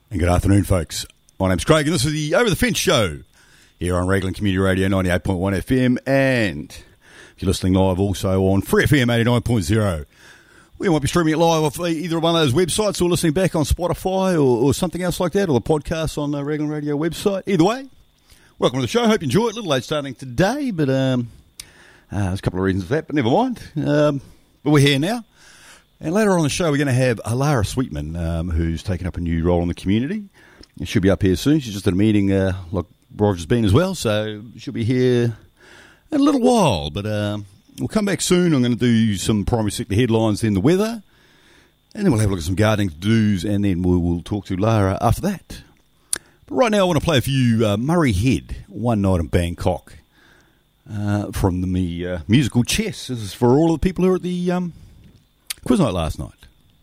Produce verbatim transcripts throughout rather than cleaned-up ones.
And good afternoon, folks. My name's Craig, and this is the Over the Fence show here on Raglan Community Radio ninety-eight point one F M, and if you're listening live also on Free F M eighty-nine point zero. We might be streaming it live off either one of those websites or listening back on Spotify or, or something else like that, or the podcast on the Raglan Radio website. Either way, welcome to the show. Hope you enjoy it. A little late starting today, but um, uh, there's a couple of reasons for that, but never mind. Um, but we're here now. And later on in the show, we're going to have Alara Sweetman, um, who's taken up a new role in the community. She'll be up here soon. She's just at a meeting uh, like Roger's been as well, so she'll be here in a little while. But um, we'll come back soon. I'm going to do some primary sector headlines, then the weather, and then we'll have a look at some gardening to-dos, and then we'll, we'll talk to Lara after that. But right now, I want to play for you uh, Murray Head, One Night in Bangkok, uh, from the uh, musical Chess. This is for all of the people who are at the um, quiz night last night.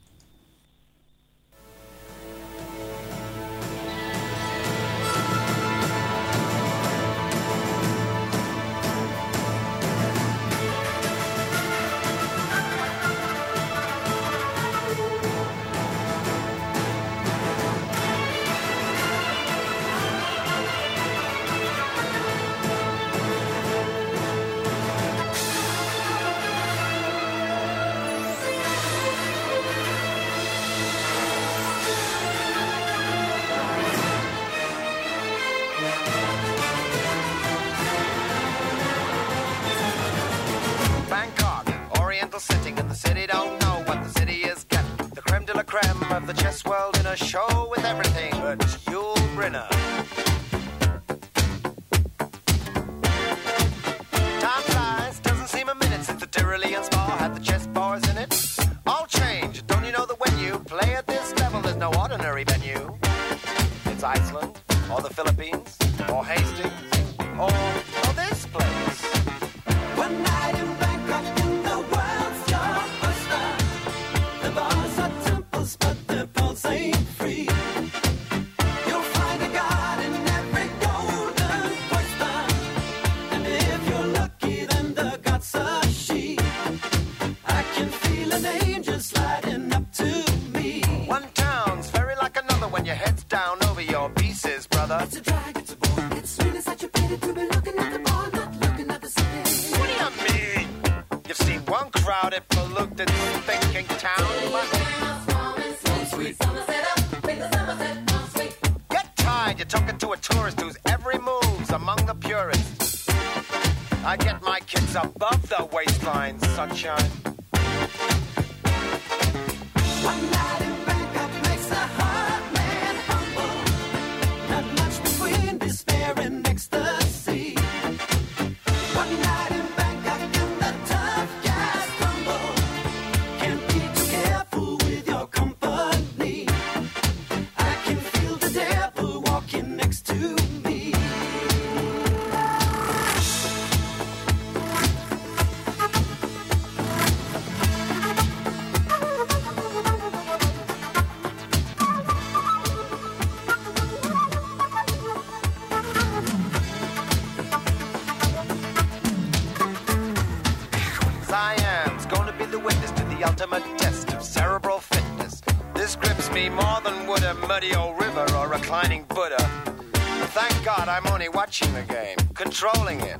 The game, controlling it.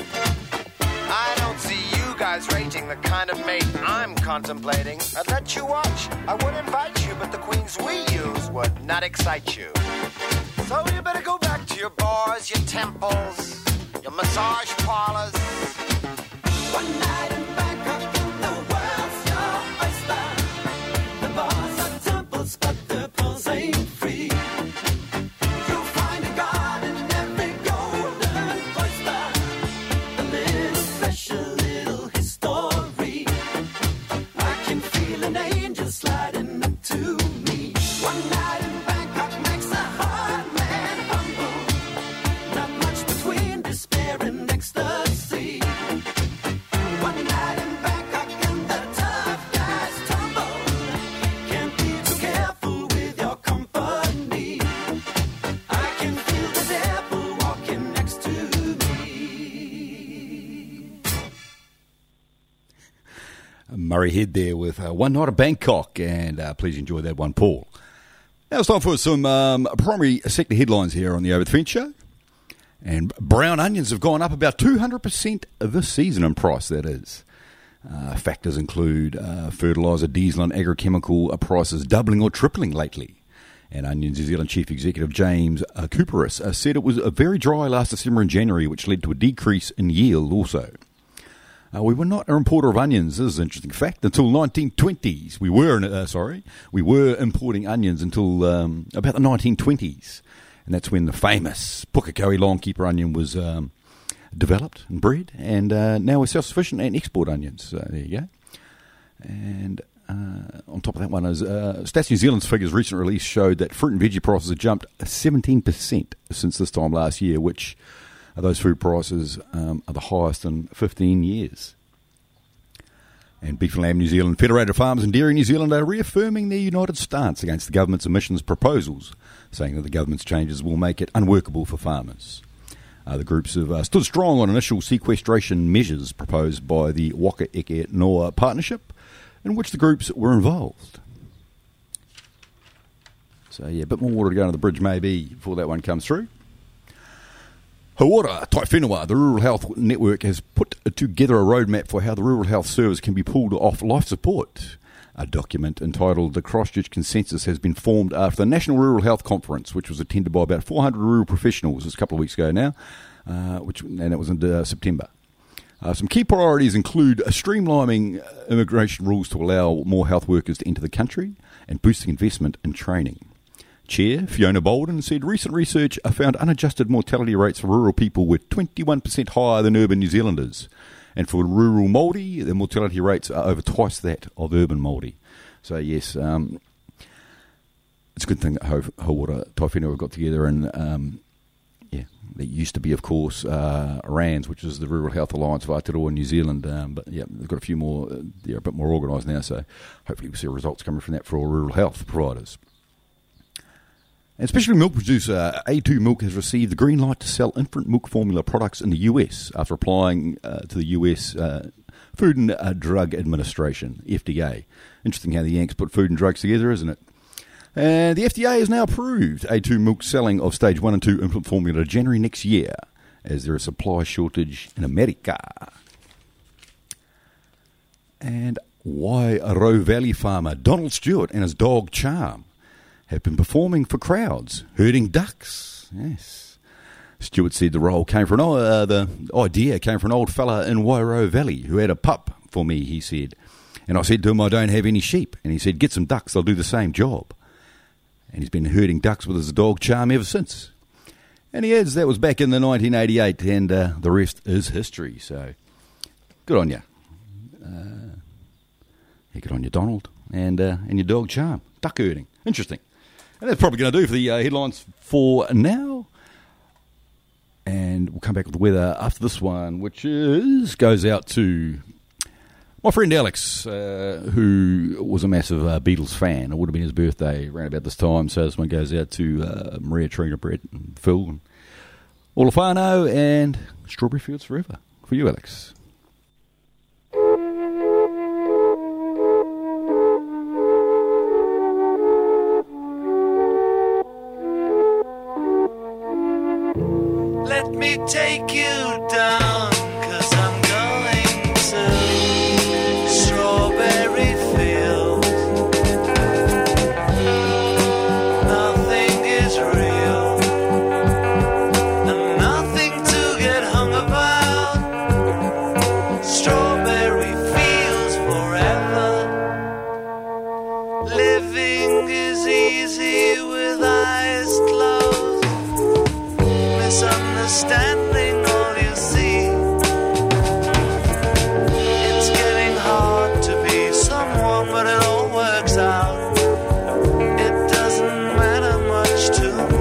I don't see you guys rating the kind of mate I'm contemplating. I'd let you watch, I would invite you, but the queens we use would not excite you. So you better go back to your bars, your temples, your massage parlors. One night in Bangkok and the world's your oyster. The bars are temples, but the pulls ain't free. Murray Head there with uh, One Night in Bangkok, and uh, please enjoy that one, Paul. Now it's time for some um, primary sector headlines here on the Over the Fence show. And brown onions have gone up about two hundred percent this season in price, that is. Uh, factors include uh, fertiliser, diesel and agrochemical prices doubling or tripling lately. And Onions New Zealand Chief Executive James uh, Cooperis uh, said it was a very dry last December and January, which led to a decrease in yield also. Uh, we were not an importer of onions, this is an interesting fact, until nineteen twenties. We were, uh, sorry, we were importing onions until um, about the nineteen twenties. And that's when the famous Pukekohe Longkeeper onion was um, developed and bred. And uh, now we're self-sufficient and export onions. So there you go. And uh, on top of that one is uh, Stats New Zealand's figures recent release showed that fruit and veggie prices have jumped seventeen percent since this time last year, which uh, those food prices um, are the highest in fifteen years. And Beef and Lamb New Zealand, Federated Farmers and Dairy New Zealand are reaffirming their united stance against the government's emissions proposals, saying that the government's changes will make it unworkable for farmers. Uh, the groups have uh, stood strong on initial sequestration measures proposed by the Waka Eke Noa Partnership, in which the groups were involved. So, yeah, a bit more water to go under the bridge maybe before that one comes through. Hawara Taiwhenua, the Rural Health Network, has put together a roadmap for how the Rural Health Service can be pulled off life support. A document entitled The Christchurch Consensus has been formed after the National Rural Health Conference, which was attended by about four hundred rural professionals. It was a couple of weeks ago now, uh, which and it was in uh, September. Uh, some key priorities include streamlining immigration rules to allow more health workers to enter the country and boosting investment in training. Chair Fiona Bolden said recent research found unadjusted mortality rates for rural people were twenty-one percent higher than urban New Zealanders. And for rural Māori, the mortality rates are over twice that of urban Māori. So, yes, um, it's a good thing that Hawara Taiwhenua got together. And, um, yeah, there used to be, of course, uh, RANZ, which is the Rural Health Alliance for Aotearoa New Zealand. Um, but, yeah, they've got a few more, uh, they're a bit more organised now. So, hopefully we'll see results coming from that for all rural health providers. And specialty milk producer A two Milk has received the green light to sell infant milk formula products in the U S after applying uh, to the U S uh, Food and uh, Drug Administration, F D A. Interesting how the Yanks put food and drugs together, isn't it? And the F D A has now approved A two Milk's selling of stage one and two infant formula January next year, as there is a supply shortage in America. And Wairau Valley farmer Donald Stewart and his dog Charm have been performing for crowds, herding ducks. Yes. Stewart said the role came from, uh, the idea came from an old fella in Wairau Valley who had a pup for me, he said. And I said to him, I don't have any sheep. And he said, get some ducks, they'll do the same job. And he's been herding ducks with his dog Charm ever since. And he adds that was back in the nineteen eighty-eight, and uh, the rest is history. So, good on you. Uh, yeah, good on you, Donald, and uh, and your dog Charm. Duck herding. Interesting. And that's probably going to do for the uh, headlines for now. And we'll come back with the weather after this one, which is goes out to my friend Alex, uh, who was a massive uh, Beatles fan. It would have been his birthday around about this time. So this one goes out to uh, Maria, Trina, Brett, and Phil, and Olafano, and Strawberry Fields Forever. For you, Alex. Let me take you down, 'cause I'm going to Strawberry Fields. Nothing is real, and nothing to get hung about. Strawberry Fields forever. Living is easy with eyes closed. Misunderstanding all you see. It's getting hard to be someone, but it all works out. It doesn't matter much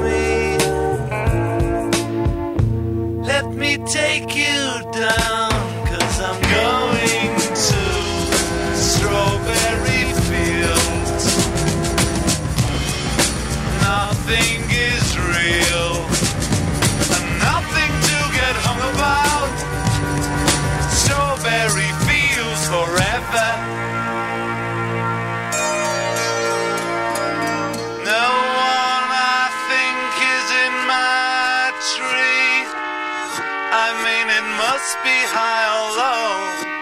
to me. Let me take you down, 'cause I'm going to Strawberry Fields. Nothing is real, nothing to get hung about. Strawberry Fields forever. No mean it must be high or low.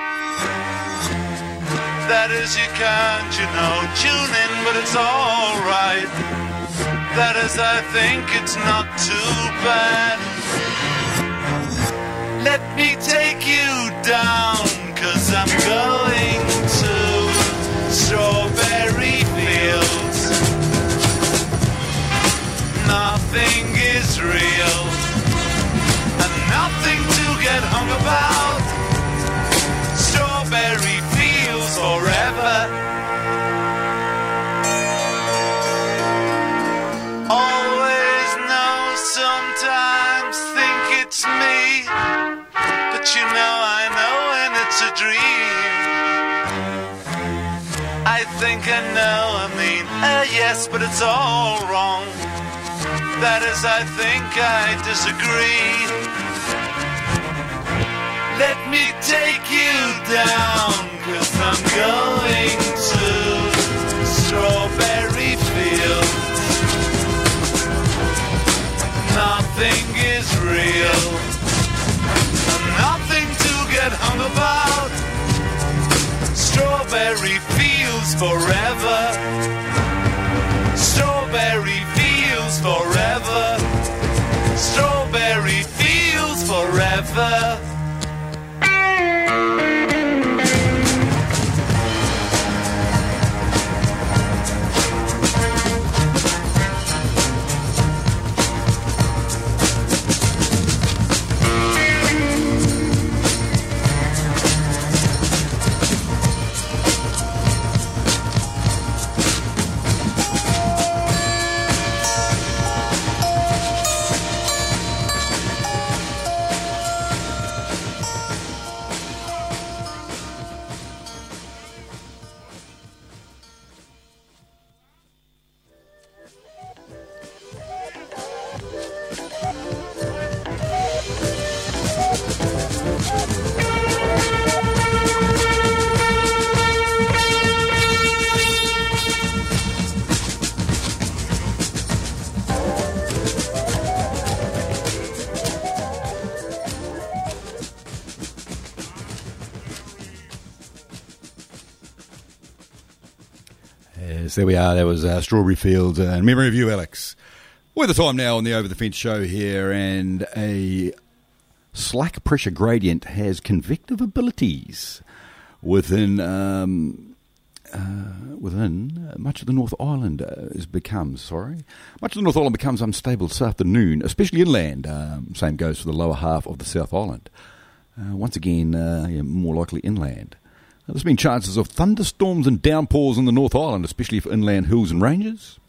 That is, you can't, you know, tune in, but it's alright. That is, I think it's not too bad. Let me take you down, 'cause I'm going to strawberry fields. Nothing is real, and nothing to get hung about. Strawberry fields forever. Always know, sometimes think it's me, but you know I know when it's a dream. I think I know, I mean, uh, yes, but it's all wrong. That is, I think I disagree. Let me take you down, 'cause I'm going to strawberry fields. Nothing is real, nothing to get hung about. Strawberry fields forever. Strawberry fields forever. Strawberry fields forever. There we are. That was uh, Strawberry Fields uh, in memory of you, Alex. Weather time now on the Over the Fence show here, and a slack pressure gradient has convective abilities within um, uh, within much of the North Island. Uh, is becomes sorry, much of the North Island becomes unstable this afternoon, especially inland. Um, same goes for the lower half of the South Island. Uh, once again, uh, yeah, more likely inland. There's been chances of thunderstorms and downpours in the North Island, especially for inland hills and ranges.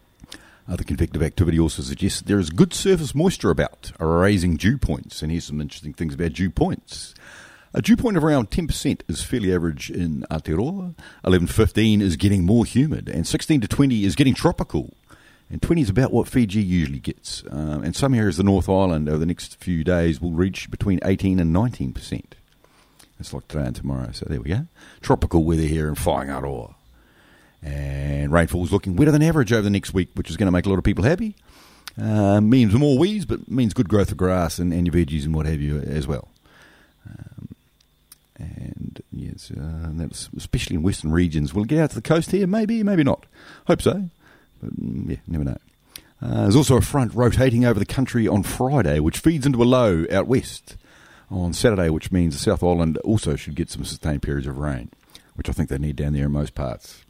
Uh, the convective activity also suggests that there is good surface moisture about, raising dew points. And here's some interesting things about dew points. A dew point of around ten percent is fairly average in Aotearoa. eleven to fifteen is getting more humid, and sixteen to twenty is getting tropical. And twenty is about what Fiji usually gets. Um, and some areas of the North Island over the next few days will reach between eighteen and nineteen percent. It's like today and tomorrow, so there we go. Tropical weather here in Whaingaroa. And rainfall's looking wetter than average over the next week, which is going to make a lot of people happy. Uh, means more weeds, but means good growth of grass and, and your veggies and what have you as well. Um, and yes, uh, that's especially in western regions. Will it get out to the coast here? Maybe, maybe not. Hope so. But yeah, never know. Uh, there's also a front rotating over the country on Friday, which feeds into a low out west on Saturday, which means the South Island also should get some sustained periods of rain, which I think they need down there in most parts.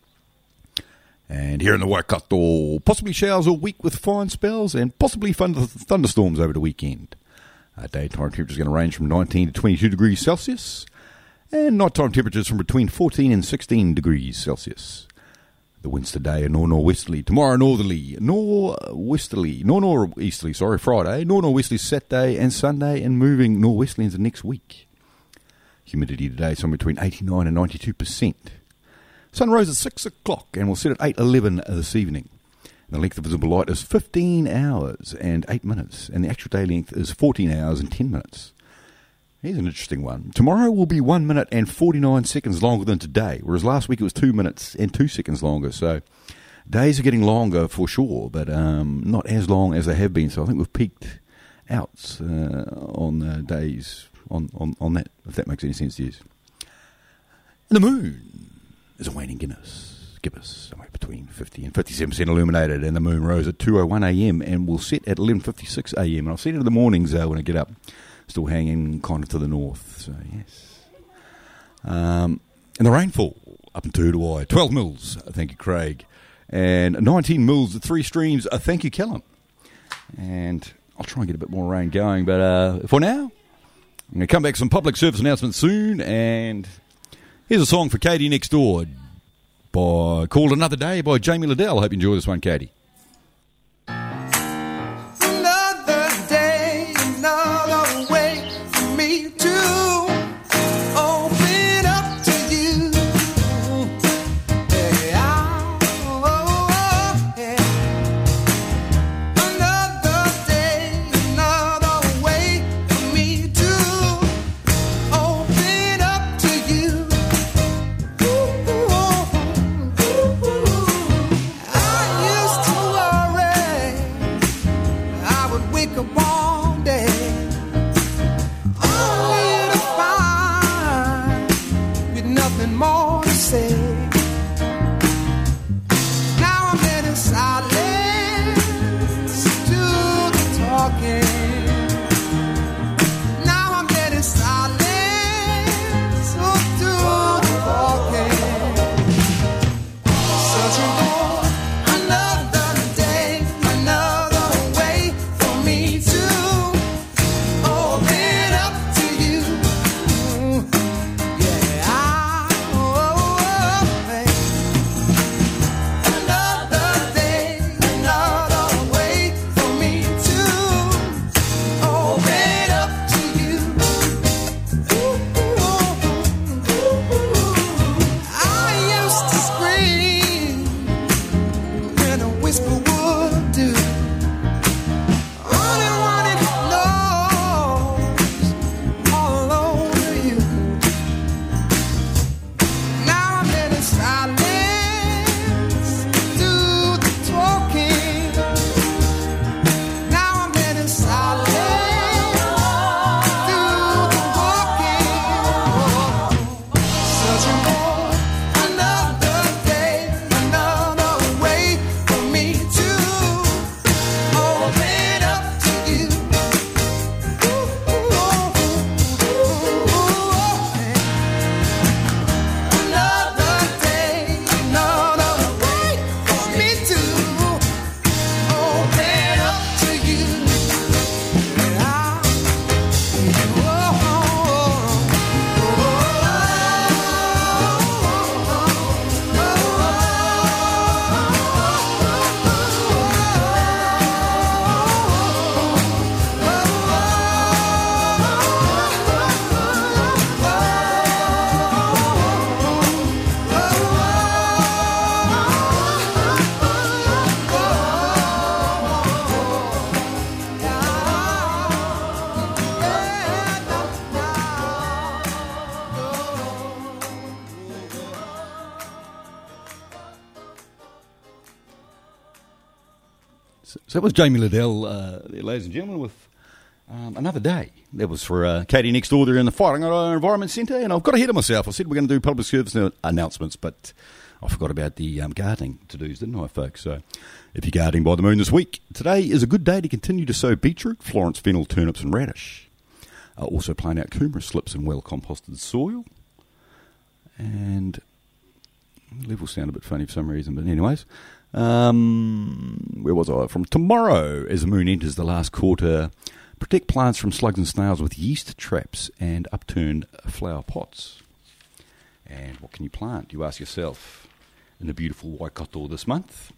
And here in the Waikato, possibly showers all week with fine spells and possibly thunder- thunderstorms over the weekend. Uh, daytime temperatures are going to range from nineteen to twenty-two degrees Celsius, and nighttime temperatures from between fourteen and sixteen degrees Celsius. The winds today are nor-norwesterly. Tomorrow, northerly. Nor-westerly. Nor-northeasterly, sorry, Friday. Nor-norwesterly Saturday and Sunday, and moving northwesterly into next week. Humidity today is somewhere between eighty-nine and ninety-two percent. Sun rose at six o'clock and will set at eight eleven this evening. And the length of visible light is fifteen hours and eight minutes, and the actual day length is fourteen hours and ten minutes. Here's an interesting one. Tomorrow will be one minute and forty-nine seconds longer than today, whereas last week it was two minutes and two seconds longer. So days are getting longer for sure, but um, not as long as they have been. So I think we've peaked outs uh, on uh, days on, on, on that, if that makes any sense to you. And the moon is a waning Guinness. Gibbous, somewhere between fifty and fifty-seven percent illuminated, and the moon rose at two oh one a.m. and will set at eleven fifty-six a.m. And I've seen it in the mornings uh, when I get up, still hanging kind of to the north. So, yes. Um, and the rainfall up in Turuwai, twelve mils, uh, thank you, Craig, and nineteen mils at Three Streams, uh, thank you, Callum. And I'll try and get a bit more rain going, but uh, for now, I'm going to come back to some public service announcements soon, and here's a song for Katie next door. By Called Another Day by Jamie Liddell. I hope you enjoy this one, Katie. Another day, another way for me to open up to you. Yeah, oh, yeah. Another day, another way for me to open up to you. More to say. Now I'm in silence to the talking. Now I'm getting silence to the walking. Searching for another day, another way for me to open up to you. Yeah, I So that was Jamie Liddell, uh, there, ladies and gentlemen, with um, Another Day. That was for uh, Katie next door there in the Whaingaroa Environment Centre. And I've got ahead of myself. I said we're going to do public service announcements, but I forgot about the um, gardening to-dos, didn't I, folks? So if you're gardening by the moon this week, today is a good day to continue to sow beetroot, Florence fennel, turnips and radish. Uh, also plant out coumaris slips in well-composted soil. And levels sound a bit funny for some reason, but anyways... Um, where was I? From tomorrow, as the moon enters the last quarter, protect plants from slugs and snails with yeast traps and upturned flower pots. And what can you plant, you ask yourself, in the beautiful Waikato this month?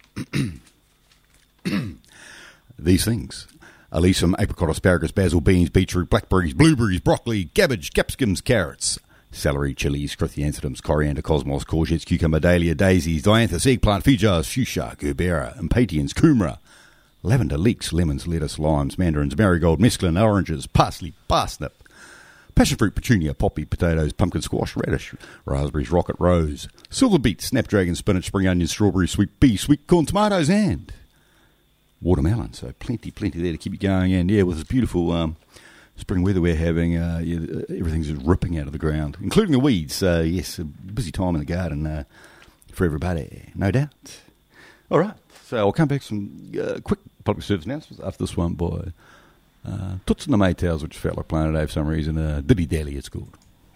These things. Alyssum, apricot, asparagus, basil, beans, beetroot, blackberries, blueberries, broccoli, cabbage, capsicums, carrots, celery, chilies, crithianthemums, coriander, cosmos, courgettes, cucumber, dahlia, daisies, dianthus, eggplant, fujars, fuchsia, gerbera, impatiens, kumara, lavender, leeks, lemons, lettuce, limes, mandarins, marigold, mesclun, oranges, parsley, parsnip, passion fruit, petunia, poppy, potatoes, pumpkin squash, radish, raspberries, rocket, rose, silver beet, snapdragon, spinach, spring onions, strawberries, sweet pea, sweet corn, tomatoes, and watermelon. So plenty, plenty there to keep you going. And yeah, with this beautiful um, spring weather we're having, uh, yeah, everything's just ripping out of the ground, including the weeds. So yes, a busy time in the garden uh, for everybody, no doubt. All right, so I'll come back to some uh, quick public service announcements after this one by uh, Toots and the Maytals, which felt like playing today for some reason. Uh, Dilly Dally, it's called.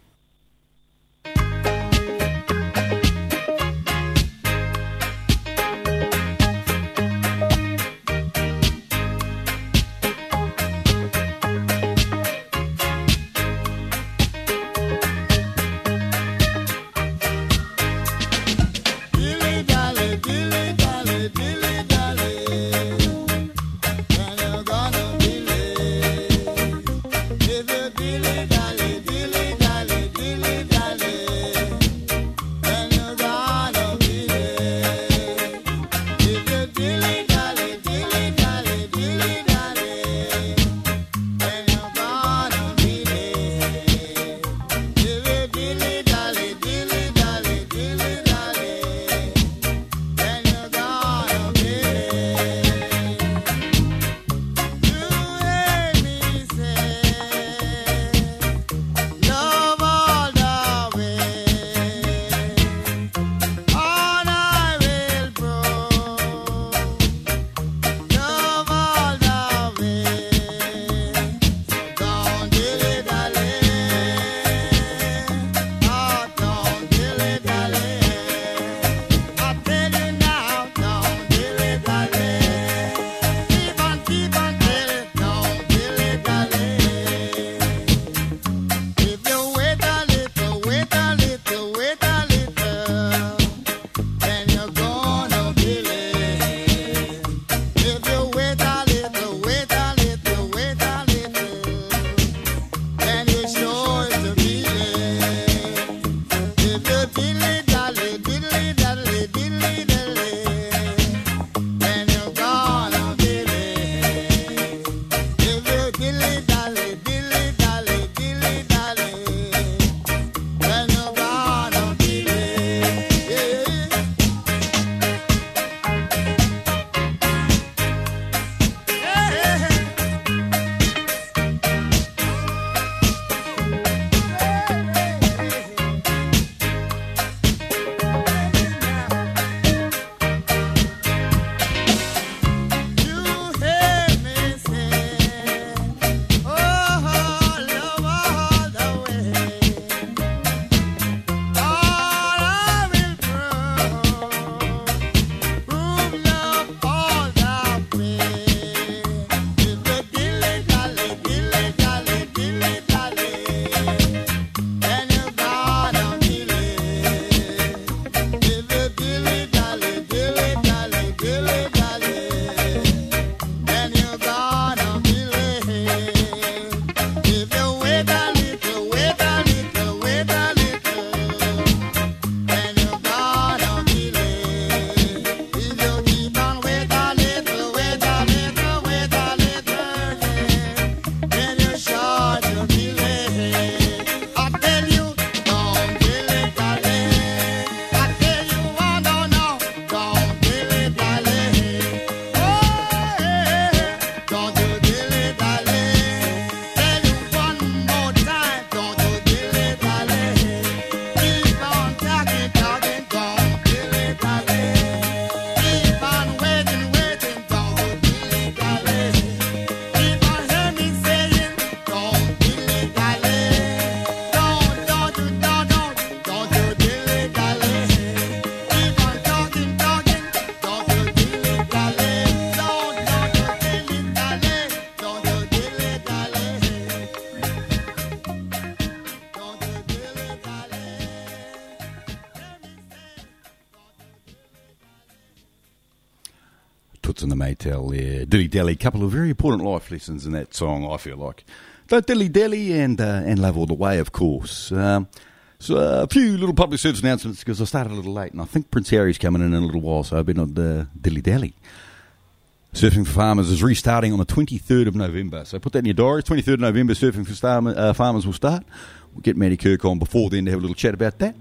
Toots and the Maytal there. Dilly Dally, couple of very important life lessons in that song, I feel like. Don't dilly dally and uh, and love all the way, of course. Um, so uh, a few little public service announcements because I started a little late and I think Prince Harry's coming in in a little while, so I better not uh, dilly dally. Surfing for Farmers is restarting on the twenty-third of November. So put that in your diary. twenty-third of November, Surfing for Star- uh, Farmers will start. We'll get Matty Kirk on before then to have a little chat about that.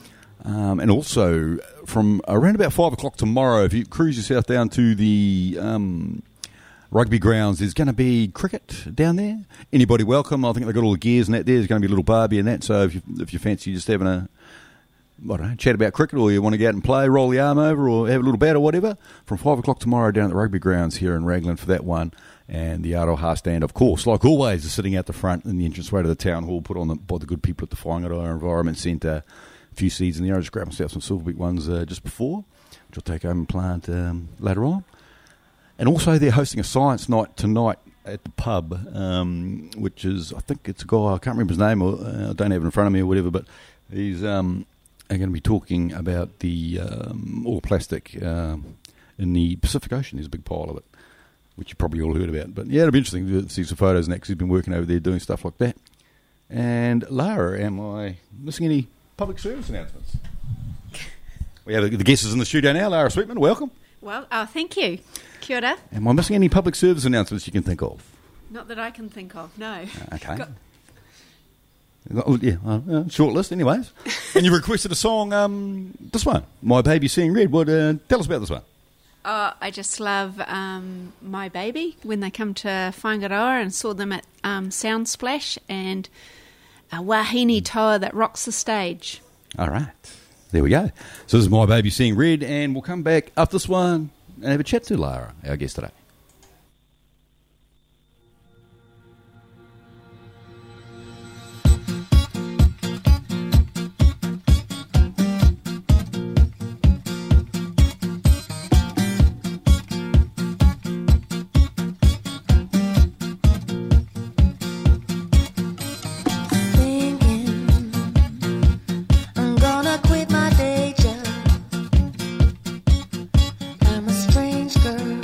Um, and also, from around about five o'clock tomorrow, if you cruise yourself down to the um, rugby grounds. There's going to be cricket down there. Anybody welcome. I think they've got all the gears and that there. There's going to be a little barbie and that. So if you, if you fancy just having a, I don't know, chat about cricket, or you want to go out and play, roll the arm over, or have a little bat or whatever, from five o'clock tomorrow down at the rugby grounds here in Raglan for that one. And the Aroha stand, of course, like always, is sitting out the front in the entranceway to the town hall, put on the, by the good people at the Whangaroa Environment Centre. A few seeds in there. I just grabbed myself some Silverbeak ones uh, just before, which I'll take home and plant um, later on. And also they're hosting a science night tonight at the pub, um, which is, I think it's a guy, I can't remember his name, or uh, I don't have it in front of me or whatever, but he's um, going to be talking about the um, all plastic um, in the Pacific Ocean. There's a big pile of it, which you probably all heard about. But yeah, it'll be interesting to see some photos next. He's been working over there doing stuff like that. And Lara, am I missing any public service announcements? We have the guests in the studio now. Lara Sweetman, welcome. Well, oh, thank you. Kia ora. Am I missing any public service announcements you can think of? Not that I can think of, no. Okay. Got- Oh, yeah, uh, short list anyways. And you requested a song, um, this one, My Baby Seeing Red. What? Uh, tell us about this one. Oh, I just love um, My Baby when they come to Whangaroa, and saw them at um, Sound Splash, and a wahine toa that rocks the stage. All right. There we go. So this is My Baby Seeing Red, and we'll come back up this one and have a chat to Lara, our guest today. I'm gonna quit my day job. I'm a strange girl.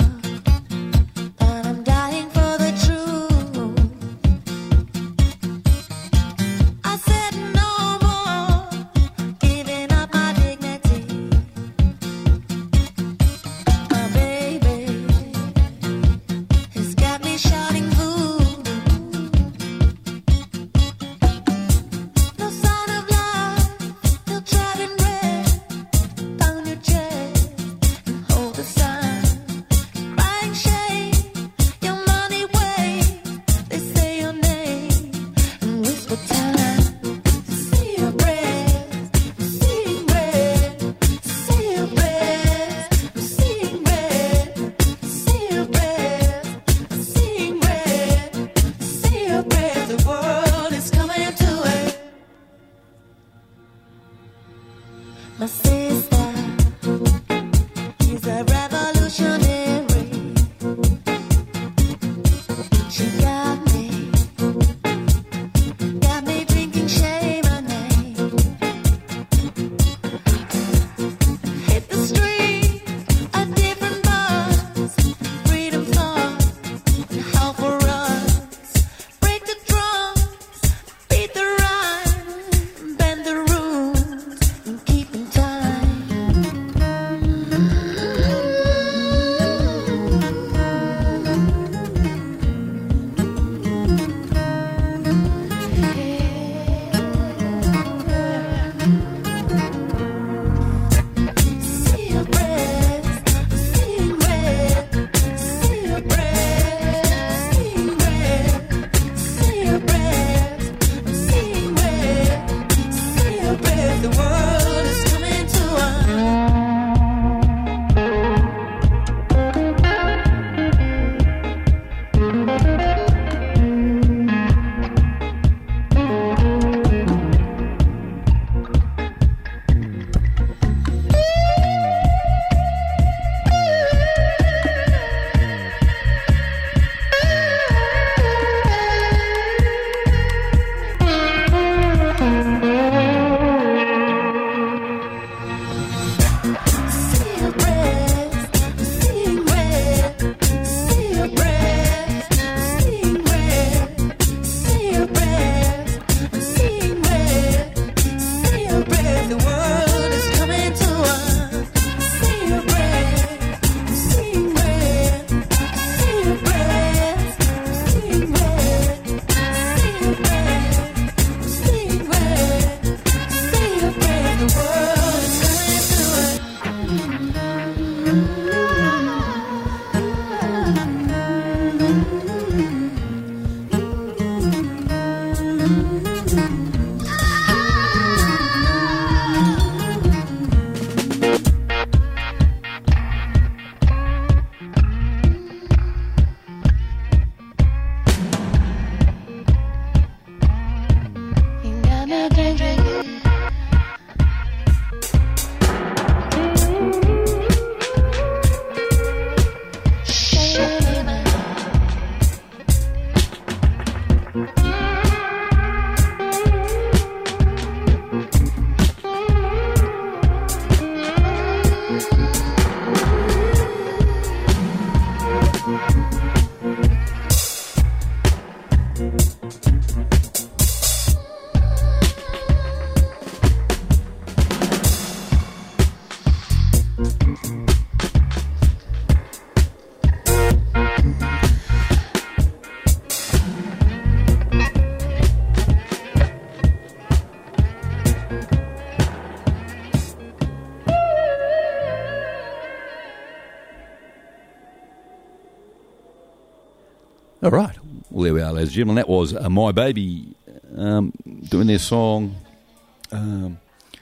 All right. Well, there we are, ladies and gentlemen. That was uh, My Baby um, doing their song. Um,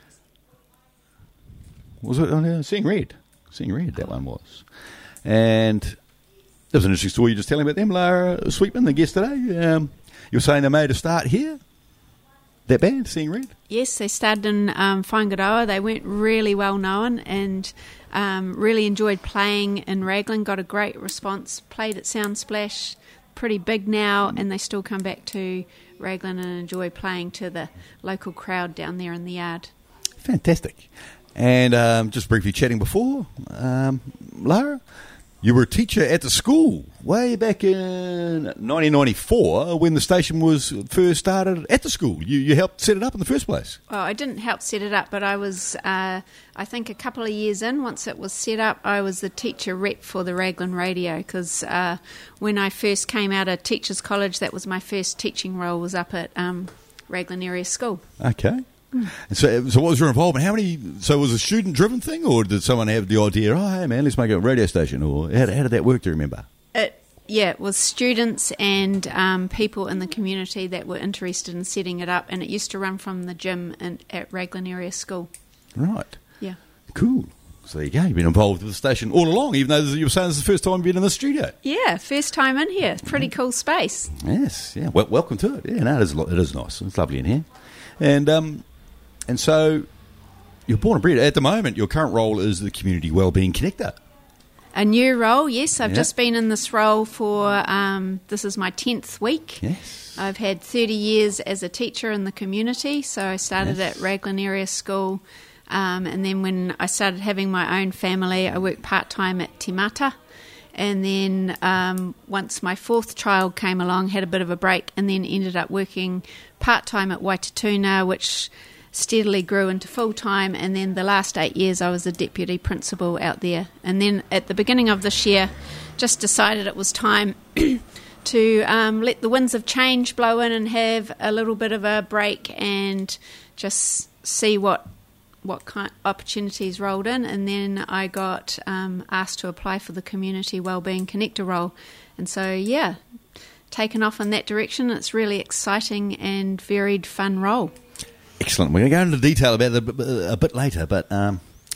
was it uh, Seeing Red? Seeing Red, that one was. And there was an interesting story you were just telling about them, Lara Sweetman, the guest today. Um, you were saying they made a start here? That band, Seeing Red? Yes, they started in um, Whangaroa. They weren't really well known and um, really enjoyed playing in Raglan, got a great response, played at Soundsplash, pretty big now, and they still come back to Raglan and enjoy playing to the local crowd down there in the yard. Fantastic. And um, just briefly chatting before, um, Lara, you were a teacher at the school way back in nineteen ninety-four when the station was first started at the school. You, you helped set it up in the first place. Well, I didn't help set it up, but I was, uh, I think, a couple of years in. Once it was set up, I was the teacher rep for the Raglan Radio because uh, when I first came out of Teachers College, that was my first teaching role, was up at um, Raglan Area School. Okay. Mm. And so, so what was your involvement? How many? So was it a student-driven thing, or did someone have the idea? Oh, hey man, let's make a radio station. Or how, how did that work? Do you remember? It, yeah, it was students and um, people in the community that were interested in setting it up, and it used to run from the gym in, at Raglan Area School. Right. Yeah. Cool. So there you go. You've been involved with the station all along, even though you were saying this is the first time you've been in the studio. Yeah, first time in here. Pretty cool space. Yes. Yeah. Well, welcome to it. Yeah. No, it is. It is nice. It's lovely in here, and um. And so, you're born and bred. At the moment, your current role is the Community Wellbeing Connector. A new role, yes. I've Yeah. just been in this role for, um, this is my tenth week. Yes. I've had thirty years as a teacher in the community. So I started Yes. at Raglan Area School. Um, and then when I started having my own family, I worked part-time at Te Mata. And then um, once my fourth child came along, had a bit of a break, and then ended up working part-time at Waitatuna, which steadily grew into full-time, and then the last eight years I was a deputy principal out there. And then at the beginning of this year, just decided it was time to um, let the winds of change blow in and have a little bit of a break and just see what what kind of opportunities rolled in. And then I got um, asked to apply for the Community Wellbeing Connector role. And so, yeah, taken off in that direction. It's really exciting and varied, fun role. Excellent. We're going to go into detail about it a bit, a bit later, but um,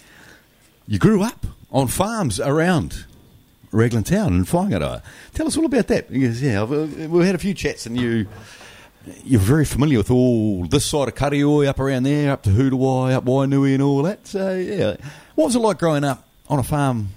you grew up on farms around Raglan Town in Whangaroa. Tell us all about that. Because, yeah, I've, uh, we've had a few chats, and you, you're very familiar with all this side of Karioi, up around there, up to Hutawai, up Wainui and all that. So, yeah. What was it like growing up on a farm,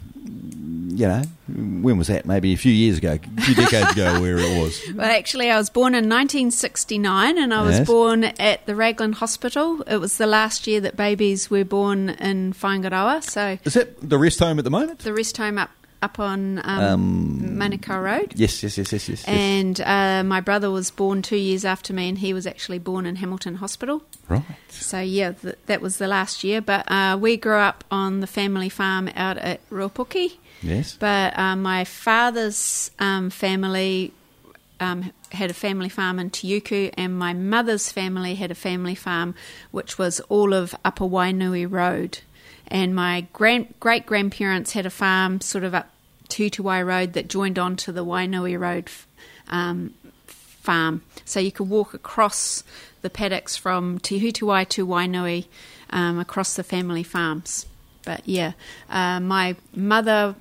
you know, when was that? Maybe a few years ago, a few decades ago, where it was. Well, actually, I was born in nineteen sixty-nine, and I was Yes. born at the Raglan Hospital. It was the last year that babies were born in Whangaroa, so Is that the rest home at the moment? the rest home up, up on um, Um, Manukau Road. Yes, yes, yes, yes, yes. yes. And uh, my brother was born two years after me, and he was actually born in Hamilton Hospital. Right. So, yeah, th- that was the last year. But uh, we grew up on the family farm out at Ruapuki. Yes. But uh, my father's um, family um, had a family farm in Tiuku, and my mother's family had a family farm, which was all of Upper Wainui Road. And my grand- great-grandparents had a farm sort of up Tutuai Road that joined on to the Wainui Road um, farm. So you could walk across the paddocks from Te Hutuai to Wainui um, across the family farms. But, yeah, uh, my mother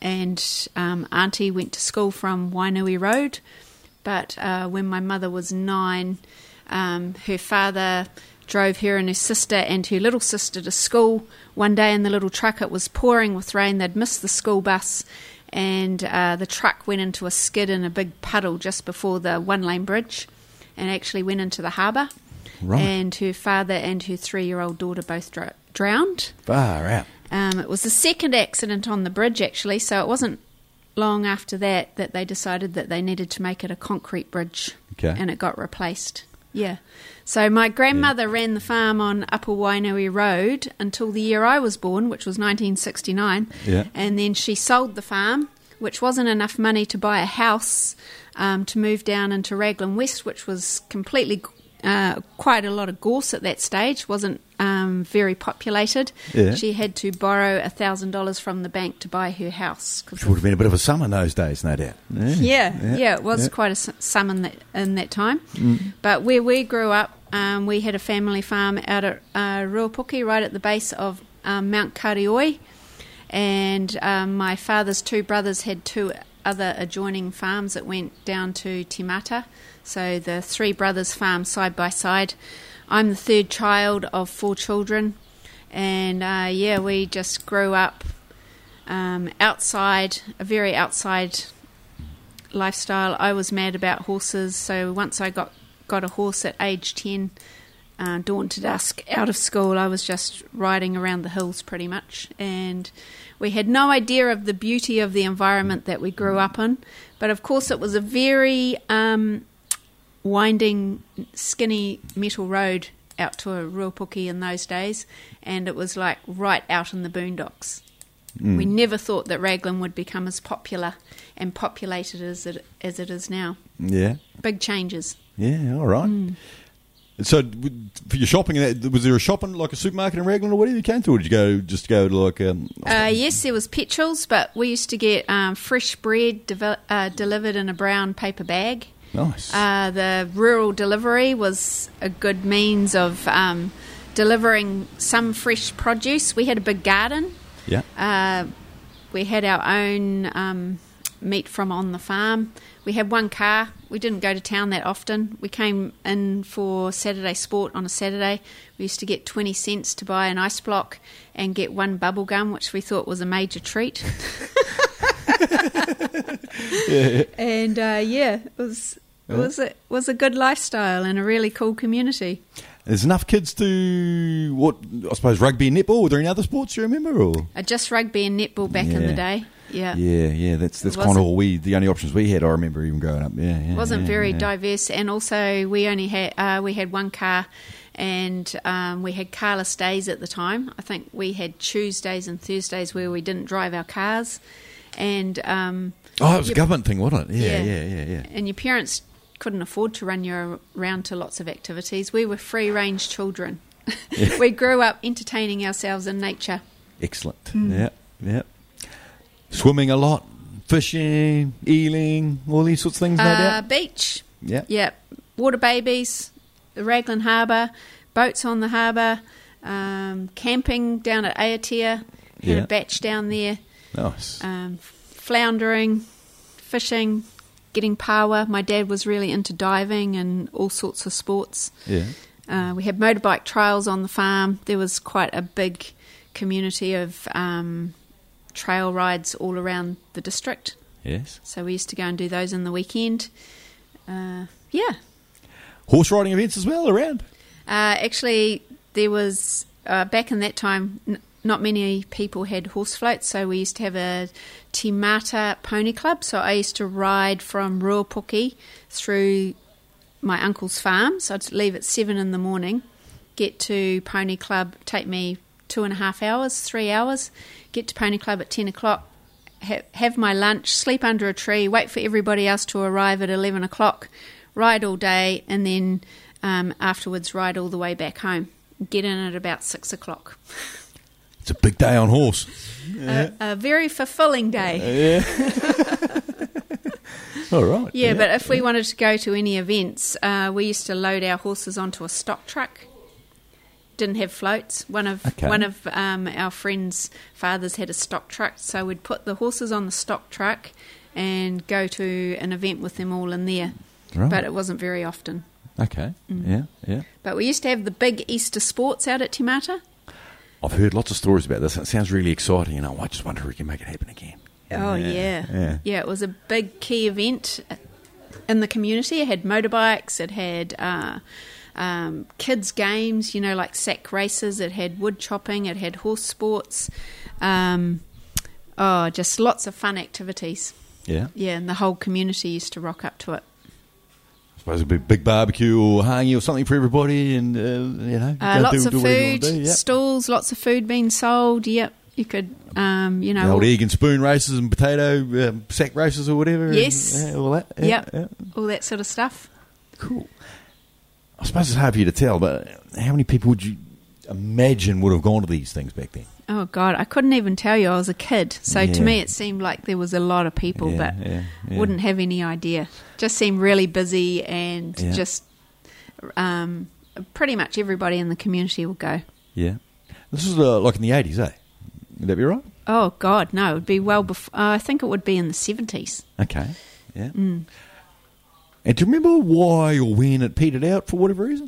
and um, auntie went to school from Wainui Road, but uh, when my mother was nine, um, her father drove her and her sister and her little sister to school. One day in the little truck, it was pouring with rain. They'd missed the school bus, and uh, the truck went into a skid in a big puddle just before the one-lane bridge and actually went into the harbour. Right. And her father and her three-year-old daughter both dr- drowned. Far out. Um, it was the second accident on the bridge, actually, so it wasn't long after that that they decided that they needed to make it a concrete bridge. Okay. And it got replaced. Yeah. So my grandmother ran the farm on Upper Wainui Road until the year I was born, which was nineteen sixty-nine. Yeah. And then she sold the farm, which wasn't enough money to buy a house, um, to move down into Raglan West, which was completely uh, quite a lot of gorse at that stage. Wasn't um, um, very populated. Yeah. She had to borrow one thousand dollars from the bank to buy her house. 'cause Which would have been a bit of a summer in those days, no doubt. Yeah, yeah, yeah, it was yeah. quite a s- sum in that, in that time. But where we grew up, um, we had a family farm out at uh, Ruapuki, right at the base of um, Mount Karioi. And um, my father's two brothers had two other adjoining farms that went down to Timata. So the three brothers farmed side by side. I'm the third child of four children. And, uh, yeah, we just grew up um, outside, a very outside lifestyle. I was mad about horses, so once I got, got a horse at age ten, uh, dawn to dusk, out of school, I was just riding around the hills pretty much. And we had no idea of the beauty of the environment that we grew up in. But, of course, it was a very um, winding, skinny metal road out to a Ruapuki in those days, and it was like right out in the boondocks. Mm. We never thought that Raglan would become as popular and populated as it as it is now. Yeah. Big changes. Yeah, all right. Mm. So, for your shopping, was there a shopping, like a supermarket in Raglan or whatever you came to, or did you go just go to like... Um, uh, yes, there was petrels, but we used to get um, fresh bread devel- uh, delivered in a brown paper bag. Nice. Uh, the rural delivery was a good means of um, delivering some fresh produce. We had a big garden. Yeah. Uh, we had our own um, meat from on the farm. We had one car. We didn't go to town that often. We came in for Saturday sport on a Saturday. We used to get twenty cents to buy an ice block and get one bubble gum, which we thought was a major treat. yeah. And uh, yeah, it was it was a, was a good lifestyle and a really cool community. There's enough kids to, what, I suppose, rugby and netball? Were there any other sports you remember? Or? Uh, just rugby and netball back yeah. in the day. Yeah, yeah, yeah. That's that's kind of all we the only options we had. I remember even growing up. Yeah, yeah. It wasn't yeah, very yeah. diverse, and also we only had uh, we had one car, and um, we had carless days at the time. I think we had Tuesdays and Thursdays where we didn't drive our cars, and um, oh, it was a your, government thing, wasn't it? Yeah, yeah, yeah, yeah, yeah. And your parents couldn't afford to run you around to lots of activities. We were free range children. Yeah. We grew up entertaining ourselves in nature. Excellent. Mm. Yeah, yeah. Swimming a lot, fishing, eeling, all these sorts of things, no uh, doubt? Beach. Yeah. Yeah. Water babies, the Raglan Harbour, boats on the harbour, um, camping down at Aotea, had Yeah. a batch down there, Nice. um, floundering, fishing, getting paua. My dad was really into diving and all sorts of sports. Yeah. Uh, we had motorbike trials on the farm. There was quite a big community of um, trail rides all around the district. Yes. So we used to go and do those in the weekend. Uh, yeah. Horse riding events as well around? Uh, actually, there was, uh, back in that time, n- not many people had horse floats, so we used to have a Timata pony club. So I used to ride from Ruapuki through my uncle's farm. So I'd leave at seven in the morning, get to pony club, take me two and a half hours, three hours, get to pony club at ten o'clock, ha- have my lunch, sleep under a tree, wait for everybody else to arrive at eleven o'clock, ride all day, and then um, afterwards ride all the way back home. Get in at about six o'clock. It's a big day on horse. A, a very fulfilling day. Yeah. All right. Yeah, yeah, but if we wanted to go to any events, uh, we used to load our horses onto a stock truck. Didn't have floats. One of Okay. one of um, our friends' fathers had a stock truck, so we'd put the horses on the stock truck and go to an event with them all in there. Right. But it wasn't very often. Okay. Yeah, yeah. But we used to have the big Easter sports out at Timata. I've heard lots of stories about this. It sounds really exciting, and I just wonder if we can make it happen again. Oh, yeah. Yeah. Yeah, it was a big key event in the community. It had motorbikes, it had uh, um, kids' games, you know, like sack races, it had wood chopping, it had horse sports. Um, oh, just lots of fun activities. Yeah. Yeah, and the whole community used to rock up to it. I suppose it'd be a big barbecue or hangi or something for everybody, and, uh, you know. Uh, go lots do- of do whatever you food, wanna do, yep. stalls, lots of food being sold. Yep, you could, um, you The know. old egg and spoon races and potato um, sack races or whatever. and, Yes. yeah, all that. Yeah, Yep, yeah. all that sort of stuff. Cool. I suppose it's hard for you to tell, but how many people would you imagine would have gone to these things back then? Oh, God, I couldn't even tell you. I was a kid. So Yeah. to me, it seemed like there was a lot of people, Yeah, but yeah, yeah. wouldn't have any idea. Just seemed really busy and Yeah. just um, pretty much everybody in the community will go. Yeah. This was uh, like in the eighties, eh? Would that be right? Oh, God, no. It would be well before. Uh, I think it would be in the seventies. Okay. Yeah. And do you remember why or when it petered out for whatever reason?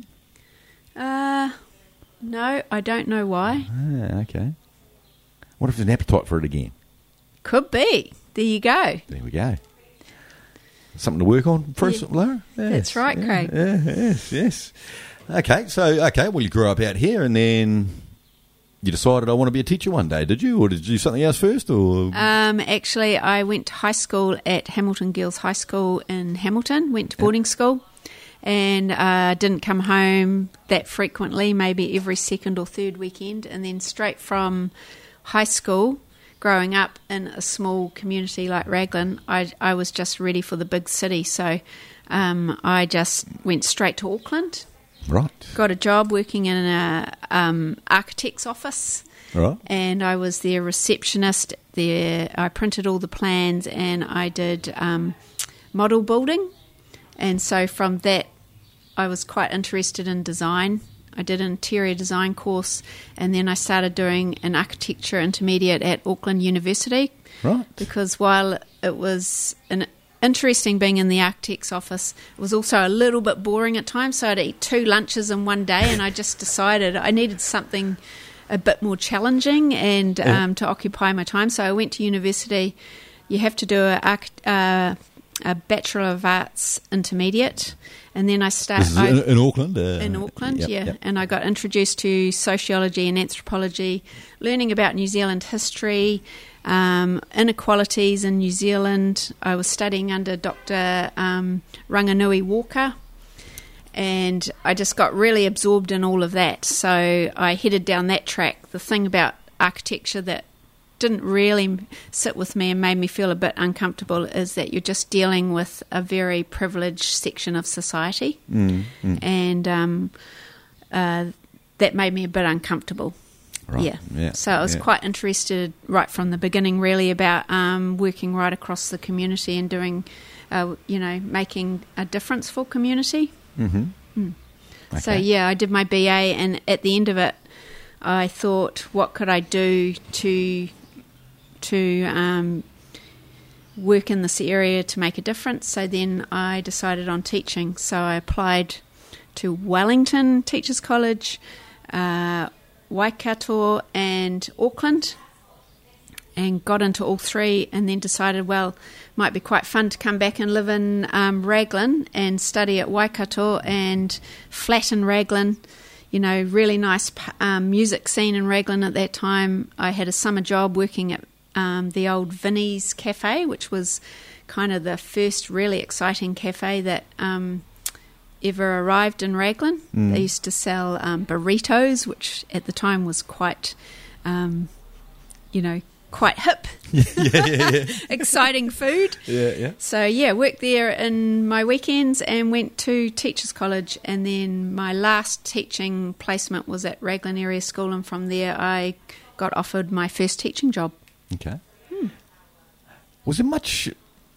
Uh, no, I don't know why. Ah, okay. What if there's an appetite for it again? Could be. There you go. There we go. Something to work on for us, Yeah. Laura? Yes, That's right, yeah, Craig. Yeah, yes, yes. Okay, so, okay, well, you grew up out here and then you decided I want to be a teacher one day, did you? Or did you do something else first? Or Um, actually, I went to high school at Hamilton Girls High School in Hamilton, went to boarding school, and uh, didn't come home that frequently, maybe every second or third weekend. And then straight from high school, growing up in a small community like Raglan, I, I was just ready for the big city. So um, I just went straight to Auckland, Right. got a job working in a um, architect's office. Right. And I was their receptionist there. I printed all the plans and I did um, model building. And so from that, I was quite interested in design. I did an interior design course, and then I started doing an architecture intermediate at Auckland University. Right. Because while it was an interesting being in the architect's office, it was also a little bit boring at times. So I'd eat two lunches in one day, and I just decided I needed something a bit more challenging and um, to occupy my time. So I went to university. You have to do a, arch- uh, a Bachelor of Arts intermediate, and then I This started is in, in Auckland? Uh, in Auckland, yep, yeah. yep. And I got introduced to sociology and anthropology, learning about New Zealand history, um, inequalities in New Zealand. I was studying under Doctor Um, Ranganui Walker, and I just got really absorbed in all of that. So I headed down that track. The thing about architecture that didn't really sit with me and made me feel a bit uncomfortable is that you're just dealing with a very privileged section of society, Mm, and um, uh, that made me a bit uncomfortable. Right. Yeah. Yeah, So I was yeah. quite interested right from the beginning, really, about um, working right across the community and doing, uh, you know, making a difference for community. Mm-hmm. So Okay. yeah, I did my B A, and at the end of it, I thought, what could I do to to um, work in this area to make a difference? So then I decided on teaching. So I applied to Wellington Teachers College, uh, Waikato, and Auckland, and got into all three, and then decided, well, might be quite fun to come back and live in um, Raglan and study at Waikato and flatten Raglan. You know, really nice um, music scene in Raglan at that time. I had a summer job working at um, the old Vinnie's Cafe, which was kind of the first really exciting cafe that um, ever arrived in Raglan. Mm. They used to sell um, burritos, which at the time was quite, um, you know, quite hip, yeah, yeah, yeah. exciting food. Yeah, yeah. So yeah, worked there in my weekends and went to Teachers College, and then my last teaching placement was at Raglan Area School, and from there I got offered my first teaching job. Okay. Was there much,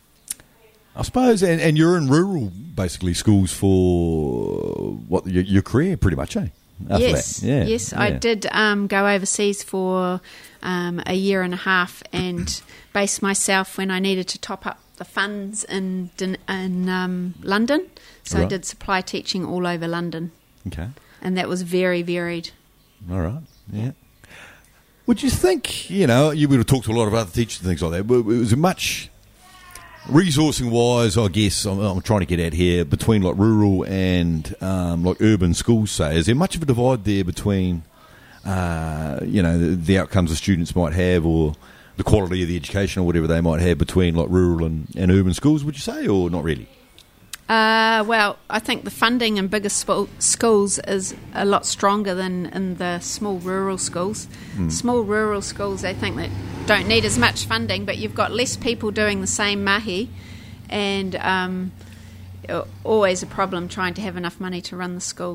I suppose, and, and you're in rural, basically, schools for what your, your career, pretty much, eh? After yes, that. Yeah, yes, I yeah. did um, go overseas for um, a year and a half and base myself when I needed to top up the funds in in um, London. So I Right. did supply teaching all over London, Okay. and that was very varied. All right. Yeah. Would you think, you know, you would have talked to a lot of other teachers and things like that, but was it much resourcing wise, I guess, I'm, I'm trying to get at here, between like rural and um, like urban schools, say, is there much of a divide there between, uh, you know, the, the outcomes the students might have, or the quality of the education or whatever they might have between like rural and, and urban schools, would you say, or not really? Uh, well, I think the funding in bigger spo- schools is a lot stronger than in the small rural schools. Small rural schools, they think that don't need as much funding, but you've got less people doing the same mahi, and um, always a problem trying to have enough money to run the school.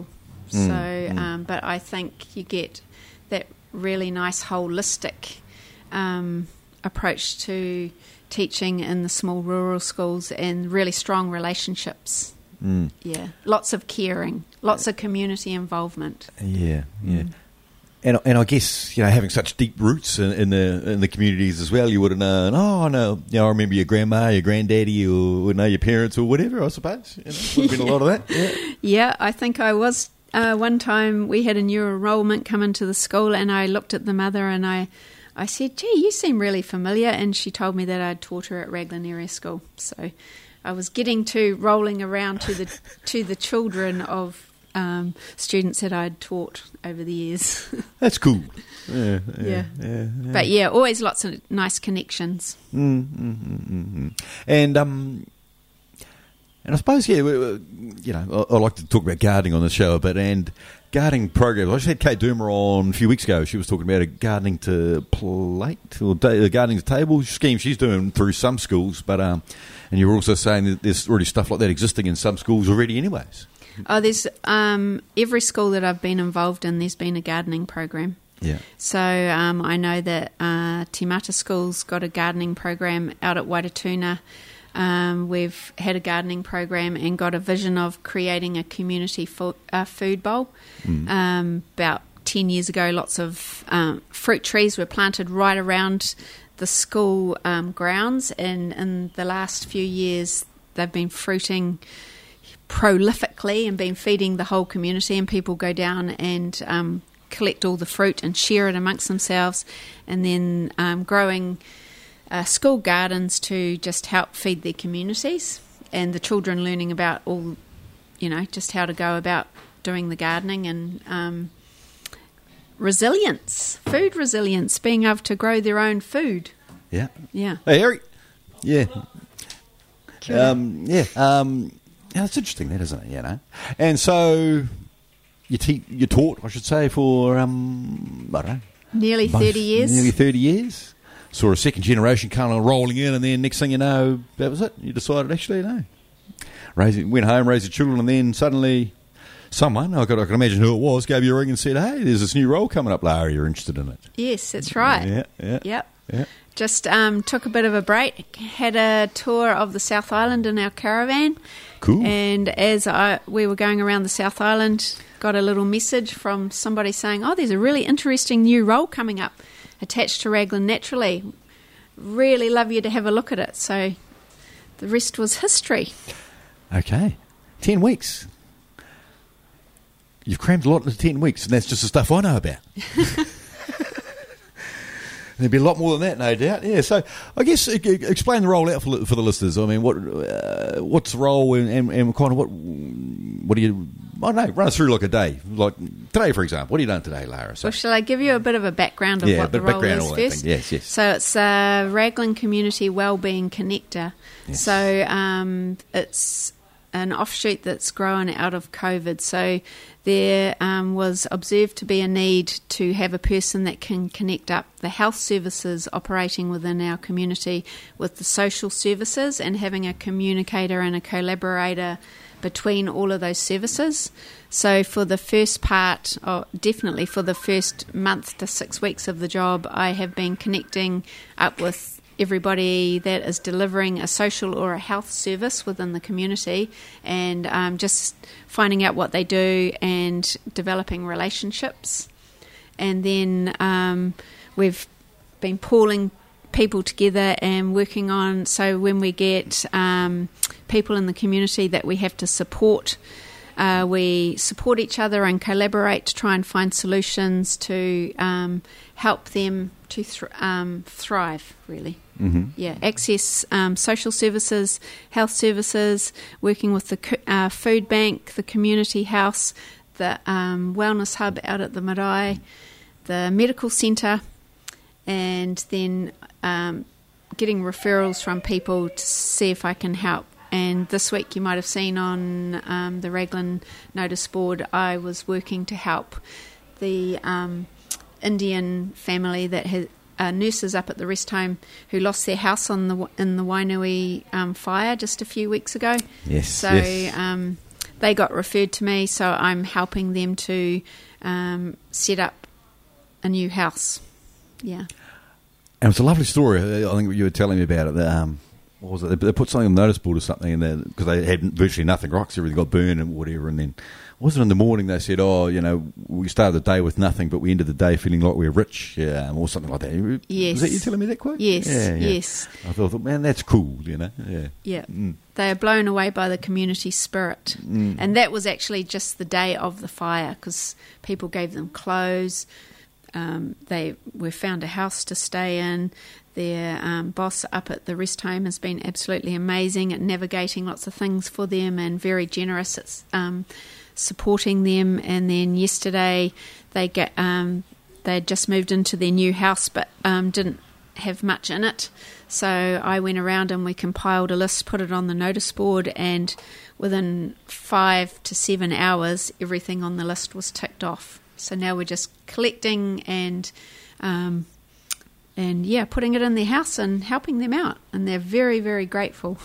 So, um, but I think you get that really nice holistic um, approach to teaching in the small rural schools and really strong relationships. Mm. Yeah, lots of caring, lots of community involvement. Yeah, yeah. And and I guess, you know, having such deep roots in, in the in the communities as well, you would have known, oh, no, you know, I remember your grandma, your granddaddy, or would know your parents or whatever, I suppose. You know, would have been a lot of that. Yeah, Yeah, I think I was. Uh, one time we had a new enrolment come into the school, and I looked at the mother and I, I said, gee, you seem really familiar. And she told me that I'd taught her at Raglan Area School. So I was getting to rolling around to the to the children of um, students that I'd taught over the years. That's cool. Yeah, yeah, Yeah. yeah, yeah. But yeah, always lots of nice connections. Mm, mm, mm, mm, mm. And um, and I suppose, yeah, we, we, you know, I, I like to talk about gardening on the show a bit, and gardening programs. I just had Kate Doomer on a few weeks ago. She was talking about a gardening to plate or da- gardening to table scheme she's doing through some schools. But um, and you were also saying that there's already stuff like that existing in some schools already, anyways. Oh, there's um, every school that I've been involved in, there's been a gardening program. Yeah. So um, I know that uh, Te Mata School's got a gardening program out at Waitatuna. Um, we've had a gardening program and got a vision of creating a community fo- uh, food bowl. Mm. Um, about ten years ago, lots of um, fruit trees were planted right around the school um, grounds, and in the last few years they've been fruiting prolifically and been feeding the whole community, and people go down and um, collect all the fruit and share it amongst themselves, and then um, growing uh, school gardens to just help feed their communities, and the children learning about all, you know, just how to go about doing the gardening, and um, resilience, food resilience, being able to grow their own food. Yeah. Yeah. Hey, Eric. Yeah. Kia ora. Um, yeah. Um, yeah, it's interesting, that, isn't it? You know. And so you te- you taught, I should say, for um, I don't know, Nearly most- thirty years. Nearly thirty years. Saw a second generation kind of rolling in, and then next thing you know, that was it. You decided, actually, no. Raised, went home, raised your children, and then suddenly someone, I can, I can imagine who it was, gave you a ring and said, hey, there's this new role coming up, Lara, you're interested in it. Yes, that's right. Yeah, yeah. Yep. Yeah. Just um, took a bit of a break, had a tour of the South Island in our caravan. Cool. And as I, we were going around the South Island, got a little message from somebody saying, oh, there's a really interesting new role coming up attached to Raglan Naturally. Really love you to have a look at it. So the rest was history. Okay. Ten weeks. You've crammed a lot into ten weeks, and that's just the stuff I know about. There'd be a lot more than that, no doubt. Yeah, so I guess uh, explain the role out for, for the listeners. I mean, what uh, what's the role, and, and, and kind of what what do you, I don't know, run us through like a day. Like today, for example. What have you done today, Lara? So, Well, shall I give you a bit of a background of Yeah, a what the bit of role background, is all that first? thing. Yes, yes. So it's a Raglan Community Wellbeing Connector. Yes. So um, it's an offshoot that's grown out of COVID. So there um, was observed to be a need to have a person that can connect up the health services operating within our community with the social services, and having a communicator and a collaborator between all of those services. So for the first part, or definitely for the first month to six weeks of the job, I have been connecting up with everybody that is delivering a social or a health service within the community, and um, just finding out what they do and developing relationships. And then um, we've been pooling people together and working on, so when we get um, people in the community that we have to support, uh, we support each other and collaborate to try and find solutions to um, help them to thr- um, thrive, really. Mm-hmm. Yeah, access um, social services, health services, working with the co- uh, food bank, the community house, the um, wellness hub out at the marae, the medical centre, and then um, getting referrals from people to see if I can help. And this week you might have seen on um, the Raglan notice board, I was working to help the um, Indian family that has uh, nurses up at the rest home who lost their house on the in the Wainui um, fire just a few weeks ago. Yes, So yes. um, they got referred to me, so I'm helping them to um, set up a new house. Yeah. And it's a lovely story. I think you were telling me about it. The, um, what was it? They put something on the notice board or something in there because they had virtually nothing, right? 'Cause everything got burned and whatever. And then, wasn't it in the morning they said, oh, you know, we started the day with nothing, but we ended the day feeling like we're rich, yeah, or something like that. Yes. Was that you telling me that quote? Yes, yeah, yeah. yes. I thought, man, that's cool, you know. Yeah. Yeah. Mm. They are blown away by the community spirit. Mm. And that was actually just the day of the fire because people gave them clothes. Um, they were found a house to stay in. Their um, boss up at the rest home has been absolutely amazing at navigating lots of things for them and very generous at um, supporting them. And then yesterday they get um, they had just moved into their new house but um, didn't have much in it. So I went around and we compiled a list, put it on the notice board, and within five to seven hours everything on the list was ticked off. So now we're just collecting and, um, and yeah, putting it in their house and helping them out. And they're very, very grateful.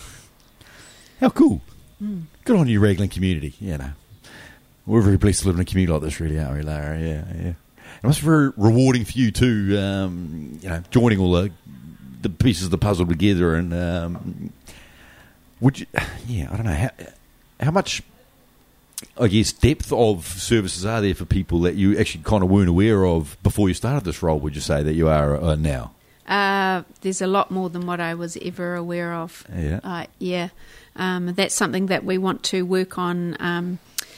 How cool. Mm. Good on you, Raglan community. You know, we're very blessed to live in a community like this, really, aren't we, Lara? Yeah, yeah. It must be very rewarding for you too, um, you know, joining all the, the pieces of the puzzle together. And um, would you, yeah, I don't know, how, how much... I guess depth of services are there for people that you actually kind of weren't aware of before you started this role, would you say, that you are uh, now? Uh, there's a lot more than what I was ever aware of. Yeah. Uh, yeah. Um, that's something that we want to work on um,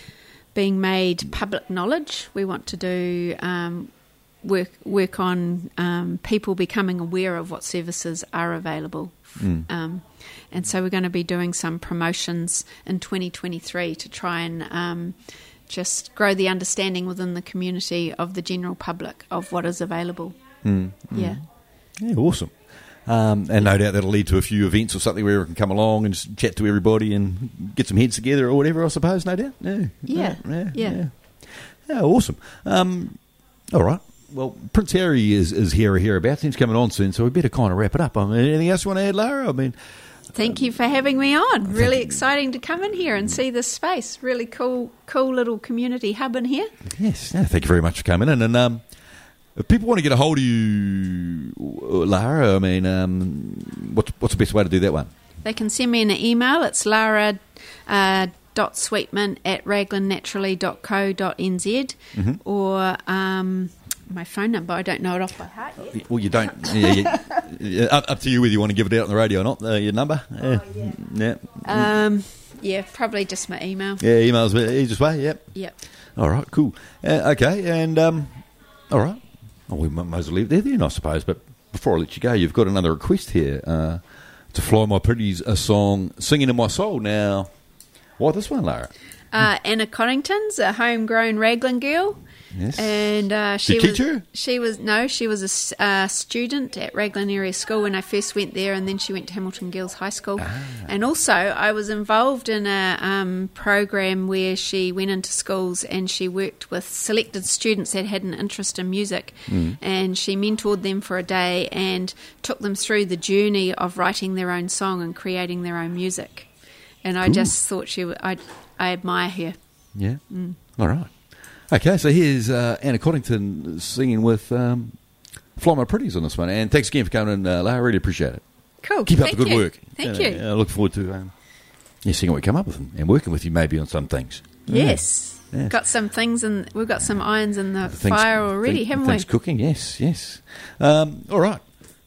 being made public knowledge. We want to do um, work work on um, people becoming aware of what services are available. Mm. Um, and so we're going to be doing some promotions in twenty twenty-three to try and um, just grow the understanding within the community of the general public of what is available. Mm. Mm. Yeah. Yeah, awesome. Um, and no doubt that'll lead to a few events or something where we can come along and just chat to everybody and get some heads together or whatever, I suppose, no doubt. Yeah. Yeah. Yeah. Yeah. Yeah, yeah awesome. Um, all right. Well, Prince Harry is, is here or hereabouts. He's coming on soon, so we better kind of wrap it up. I mean, anything else you want to add, Lara? I mean, thank you for having me on. Really exciting to come in here and see this space. Really cool, cool little community hub in here. Yes, no, thank you very much for coming in. And um, if people want to get a hold of you, Lara, I mean, um, what's what's the best way to do that one? They can send me an email. It's Lara. Uh, dot sweetman at raglan naturally dot co dot n z Mm-hmm. or um, my phone number. I don't know it off by heart yet. Well, you don't. Yeah, you, yeah, up, up to you whether you want to give it out on the radio or not. Uh, your number. Oh, yeah. Yeah. Um, yeah, probably just my email. Yeah, emails the easiest way. Yep. Yep. All right. Cool. Uh, okay. And um, all right. Well, we might as well leave it there then, I suppose. But before I let you go, you've got another request here uh, to Fly My Pretties, a song "Singing in My Soul." Now, why this one, Lara? Uh, Anna Connington's a homegrown Raglan girl. Yes. And uh, she Did you was, teach her? she was no, she was a s- uh, student at Raglan Area School when I first went there, and then she went to Hamilton Girls High School. Ah. And also, I was involved in a um, program where she went into schools and she worked with selected students that had an interest in music, Mm. and she mentored them for a day and took them through the journey of writing their own song and creating their own music. And I Cool. just thought she, w- I, I admire her. Yeah. Mm. All right. Okay, so here's uh, Anna Coddington singing with um, Fly My Pretties on this one. And thanks again for coming in, uh, Lara. I really appreciate it. Cool. Keep up Thank the good you. work. Thank Yeah, you. yeah, I look forward to um, yeah, seeing what we come up with and, and working with you maybe on some things. Yes. Yeah. Got some things, and we've got some irons in the Things- fire already, things- haven't things we? cooking, yes, yes. Um, all right.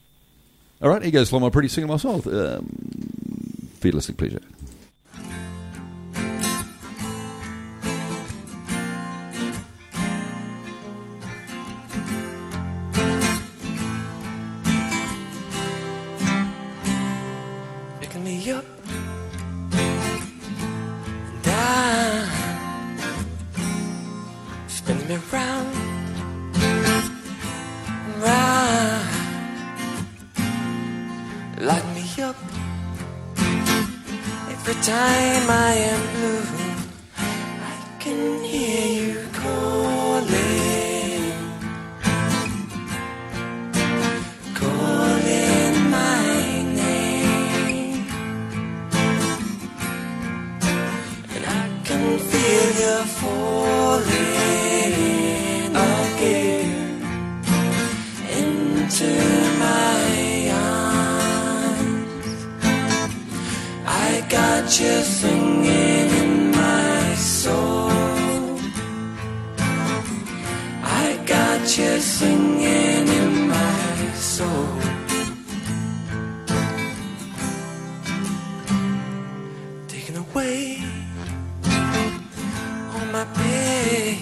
All right, here goes Fly My Pretties singing my soul. Um, for your listening pleasure. Picking me up and down, spinning me round and round, light me up every time I am blue. I can hear you calling, calling my name. And I can feel you falling again into my arms. I got you singing in my soul. I got you singing in my soul. Taken away on my bed,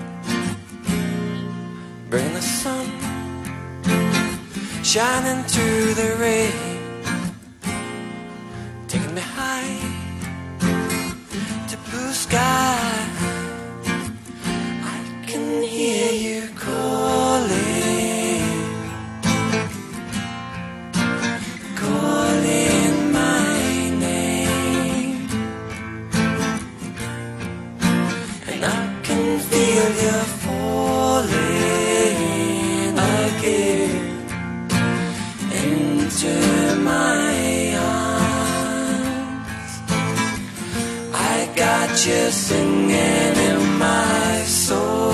bring the sun shining through the rain. Taking me high to blue sky. I can hear you calling, calling my name, and I can feel you falling again into my arms. I got you singing in my soul.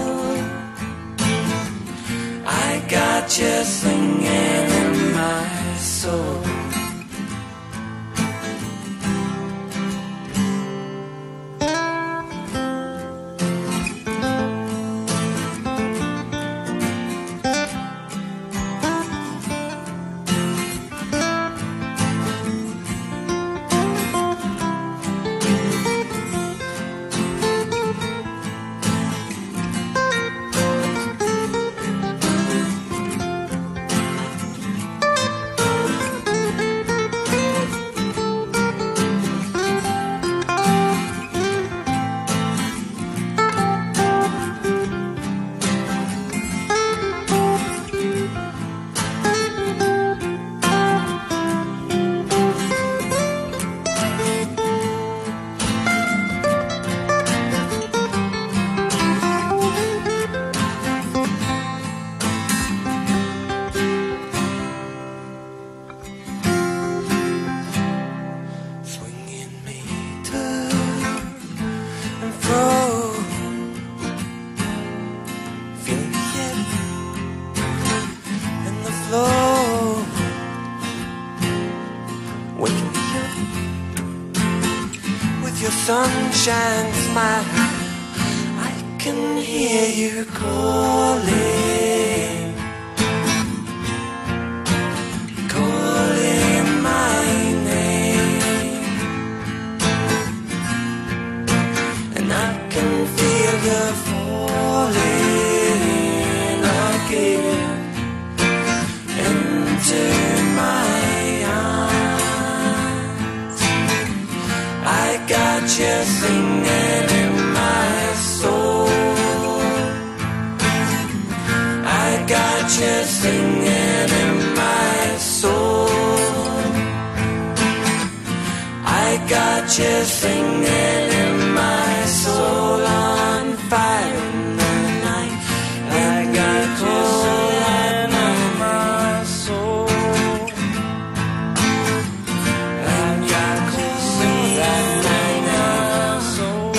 I got you singing in my soul. Swinging me to and fro, feeling the hit and the flow, waking me up with your sunshine smile. I can hear you calling, calling my name, and I can feel you falling again into my arms. I got you singing in my soul. I got you singing in my soul. I got you singing in my soul on fire in the night. I got you singing in my soul. I got you singing in my soul.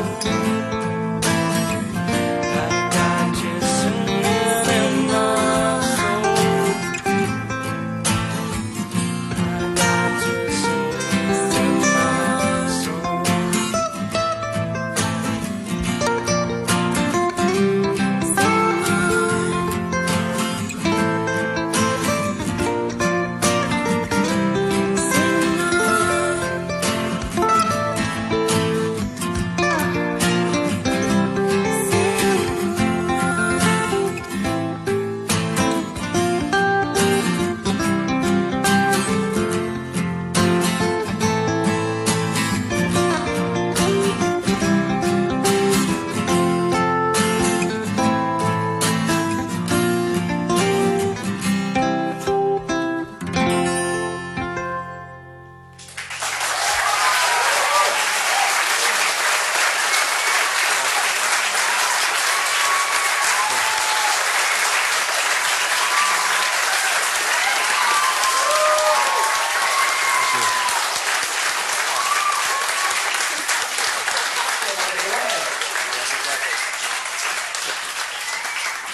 I got you singing in my soul. I got you singing in my soul.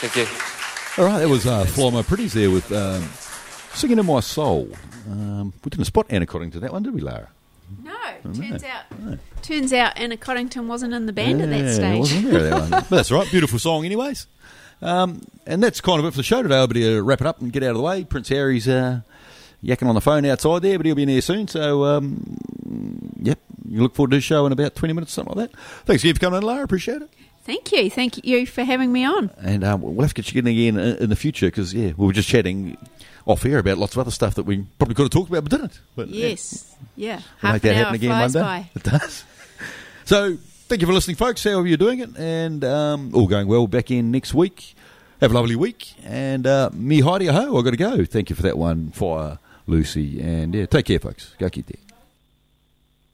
Thank you. All right, that was uh, Fly My Pretties there with um, Singing in My Soul. Um, we didn't spot Anna Coddington that one, did we, Lara? No, turns out turns out Anna Coddington wasn't in the band at that Yeah, stage. wasn't there, that one. But that's all right, beautiful song anyways. Um, and that's kind of it for the show today. I'll be to wrap it up and get out of the way. Prince Harry's uh, yakking on the phone outside there, but he'll be in here soon. So, um, yep, you look forward to the show in about twenty minutes, something like that. Thanks again for coming in, Lara. Appreciate it. Thank you. Thank you for having me on. And um, we'll have to get you in again in, in the future because, yeah, we were just chatting off air about lots of other stuff that we probably could have talked about but didn't. But, Yes. Yeah. yeah, we'll Half make that an hour happen again flies one day. by. It does. So, thank you for listening, folks. However you're doing it. And um, all going well. Back in next week. Have a lovely week. And uh, me, Heidi, ho, I've got to go. Thank you for that one, Fire, Lucy. And, yeah, take care, folks. Go keep there.